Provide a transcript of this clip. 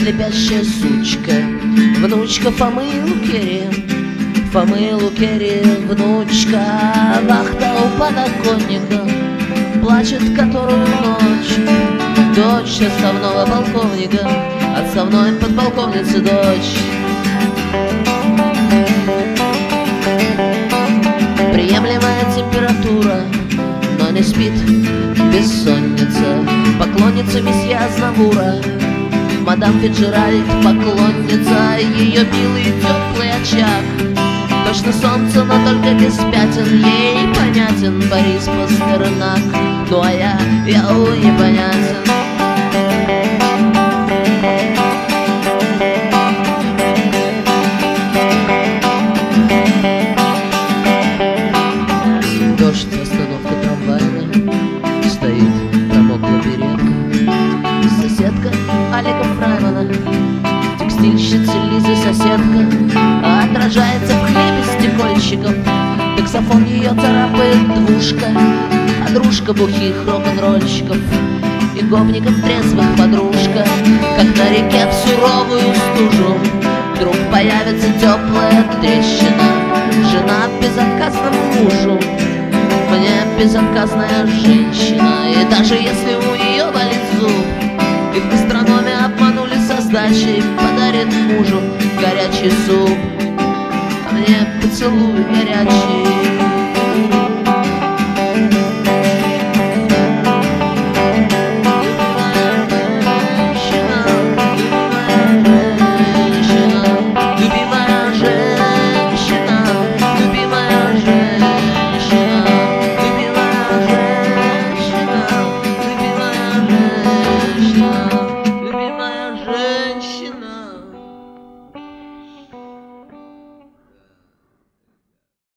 слепящая сучка, внучка Фомы Лукерья, Фомы Лукерья, внучка. Вахта у подоконника, плачет которую ночь, дочь отставного полковника, отставной подполковницы дочь. Приемлемая температура, но не спит бессонница, поклонница месье Азнавура, мадам Фиджеральд, поклонница, ее милый теплый очаг. Точно солнце, но только без пятен, ей понятен Борис Пастернак. Ну а я непонятен. Дождь, остановка трамвайная, стоит, промокла беретка. Соседка Алика Фраймана, текстильщица Лизы соседка, отражается в хлебе стекольщиком. Таксофон ее царапает двушка, а дружка бухих рок-н-ролльщиков и гопников трезвых подружка. Как на реке в суровую стужу вдруг появится теплая трещина. Жена безотказному мужу, мне безотказная женщина. И даже если у нее болит зуб, и в гастрономе обманули со сдачей, подарит мужу горячий суп, а мне поцелуй горячий.